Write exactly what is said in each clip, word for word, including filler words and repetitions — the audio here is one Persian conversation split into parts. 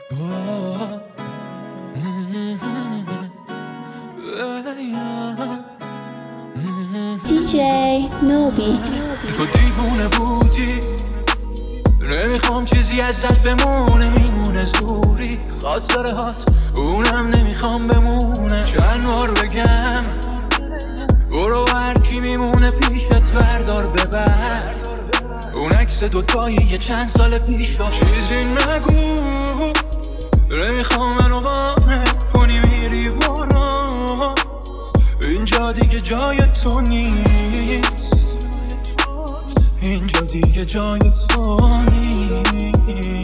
دی جی نوبیکس. تو دیوونه بودی، نمیخوام چیزی ازت بمونه، میمونه زوری خاطره هات، اونم نمیخوام بمونه. چند بار بگم برو هرکی میمونه پیشت بردار ببر، اون عکس دوتایی یه چند سال پیش. چیزی نگو، نمیخوام منو قانع کنی، میری برو، اینجا دیگه جای تو نیست، اینجا دیگه جای تو نیست.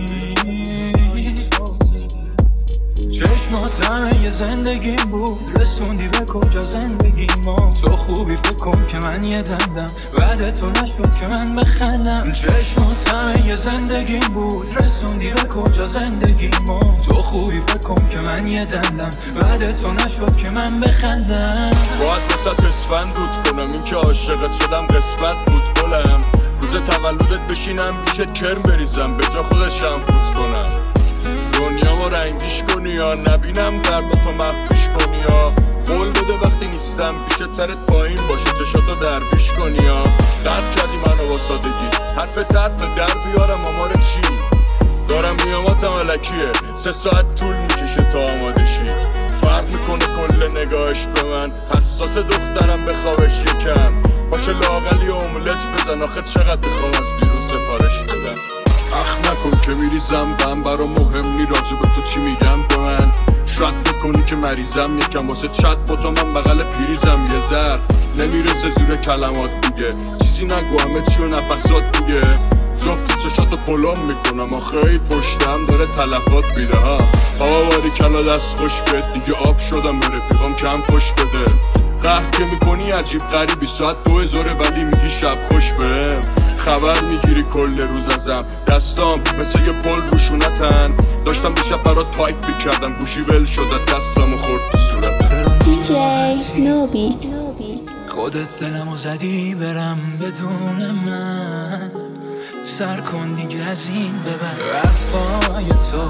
چشمات همه یه زندگیم بود، رسوندی به کجا زندگی ما. تو خوبی فکر کن که من یه دندم، بعد تو نشد که من بخندم. چشمات همه یه زندگیم بود، رسوندی به کجا زندگی ما. تو خوبی فکر کن که من یه دندم، بعد تو نشد که من بخندم. باید واسه اسفند رود کنم، این که عاشقت شدم قسمت بود گلم. روز تولدت بشینم پیشت کرم بریزم، به جا خودشم فوت کنم. دنیا ما رنگیش کنی یا نبینم درد تو مخفیش کنی یا قول بده وقتی نیستم پیشت سرت پایین باشه چشاتو درویش کنی یا درد کردی منو با سادگی، حرف طرف در بیارم آمار چی؟ دارم نیاماتم علکیه، سه ساعت طول میکشه تا آماده شی. فرق میکنه کل نگاهش به من، حساس دخترم بخوابش یکم. باشه لااقل یه املت بزن، آخه چقدر بخوام از بیرون سفارش بدم. اخ نکن که میریزم بم، برا مهم نی راجع به تو چی میگم به من. شاید فکر کنی که مریضم، یکم واسه چت با تو من بغل پیریزم. یه ذر نمیرسه زور کلمات دیگه، چیزی نگو همه چی و نفسات دیگه. جفت چشاتو پلم میکنم، آخه پشتم داره تلفات میده ها. آبا باری کلا دست خوش بد، دیگه آب شدم به رفیقام کم خوش بده. قهر که میکنی عجیب غریبی، ساعت دو هزاره ولی میگی شب خوش بهم. خبر میگیری کل روز ازم، دستام مثل یه پل روشونتن. داشتم دیشب برات تایپ میکردم، گوشی ول شده دستم و خورد تو صورتم. دی جی نوبیکس. خودت دلمو زدی برم بدون من، سر کن دیگه از این ببر. وفای تو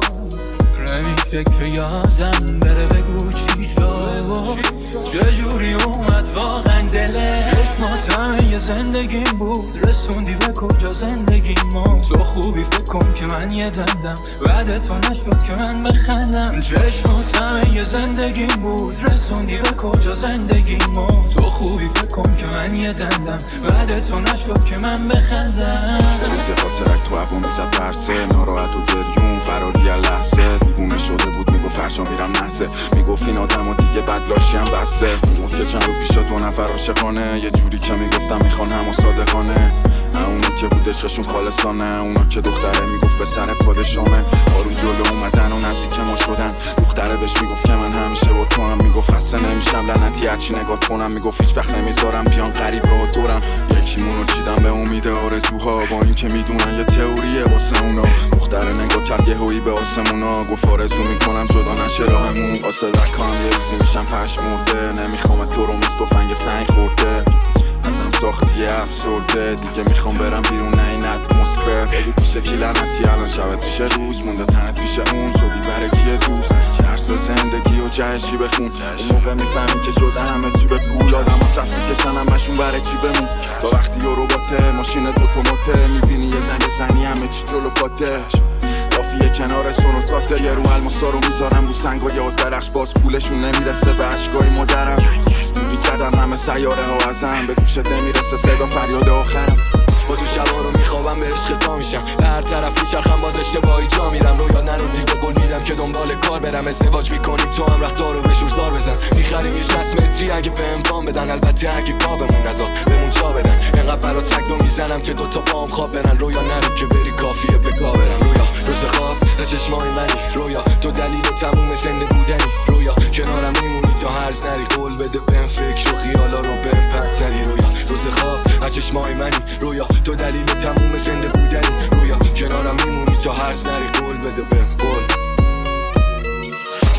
نمیشه که یادم بره، بگو چی شد، چجوری اومد واقعا دلت. چشمات همه یه زندگیم بود، رسوندی به کجا زندگی ما. تو خوبی فکر کن که من یه دندم، بعد تو نشد که من بخندم. چشمات همه یه زندگیم بود، رسوندی به کجا زندگی ما. تو خوبی فکر کن که من یه دندم، بعد تو نشد که من بخندم. روز خاسرک تو هوا میزد ترسه، ناراحت و گریون فراری لحظه. دیوونه شده بود میگفت فرشا میرم نحسه، میگفت این آدم و دیگه بدلاشی هم بسته. میگفت که چند رو پیشا دو نفر عاشقانه، یه جوری که میگفتم میخوان هم و صادقانه. اونا که بود عشقشون خالصانه، اونا که دختره میگفت به سر پادشانه. آروم جلو اومدن و نزدیک ما شدن، دختره بهش میگفت که من همیشه با تو هم. میگفت خسته نمیشم لعنتی هرچی نگاه کنم، میگفت هیچ وقت نمیذارم بیان قریب رو دورم. یکیمونو چیدم به امید آرزوها، با این که میدونن یه تئوریه واسه اونا. دختره نگاه کرد یهویی به آسمونا، گفت آرزو میکنم جدا نشه راهمون. قاصدک هم یه روزی میشم پشمرده، نمیخوام تو رو مثل تفنگ سنگ خورده. ازم ساختی افسرده، دیگه میخوام برم بیرون نه این اتمسفر. بگو پیشه کی لعنتی الان شبت پیش روز مونده، تنت پیش اون شدی برای دوست. درس زندگی و جهشی بخون، اون موقع میفهمی که شده همه چی به پول. آدم ها صفی کشن همشون برای چی بمون. تا وقتی یه رباته ماشینت اتوماته، میبینی یه زنگ زنی همه چی جلو پاته. کافیه کنار سونوتاته، یه رو الماسا رو میذارم رو سنگای آذرخش، باز پولشون نمیرسه به اشکای مادرم. دوری کردن همه سیاره ها ازم، به گوشت نمیرسه صدا فریاد آخرم. با تو شبا رو میخوابم به عشق تا میشم، به هر طرف میچرخم باز اشتباهی جا میرم. رویا نرو دیگه قول میدم که دنبال کار برم، ازدواج میکنیم تو هم رفتار رو بشور زار بزن. میخریم یه شصت متری اگه به امکان بدن، البته اگه پا بمون نزاد بمون جا بدن. انقدر برات سگ رو میزنم که دوتا پام خواب برن. رویا نرو که بری کافیه به کار برم. رویا روز خواب نه چشمای منی، رویا تو دلیل تموم زنده بودنی. رویا کنارم میمونی تا هرز نری، قول بده بهم فکر و خیالا رو بهم پس نری. رویا روز خواب نه چشمای منی، رویا تو دلیل تموم زنده بودنی. رویا کنارم میمونی تا هرز نری، قول بده بهم قول. سه ساله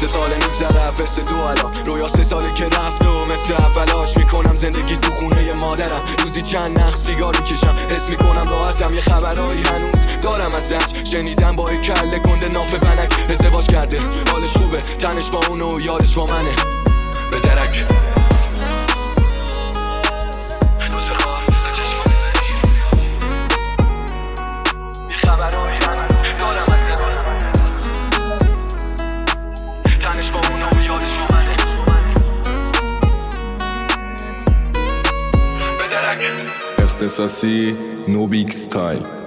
میگذره فرس دو الان رویا سه ساله که رفته و مثل اولاش میکنم زندگی تو خونه مادرم روزی چند نخ سیگار میکشم حس میکنم راحتم یه خبرایی هنوز دارم ازش شنیدم با یه کله گنده ناف بنک ازدواج کرده حالش خوبه تنش با اونو و یادش با منه به درک اختصاصی نوبیکس تایم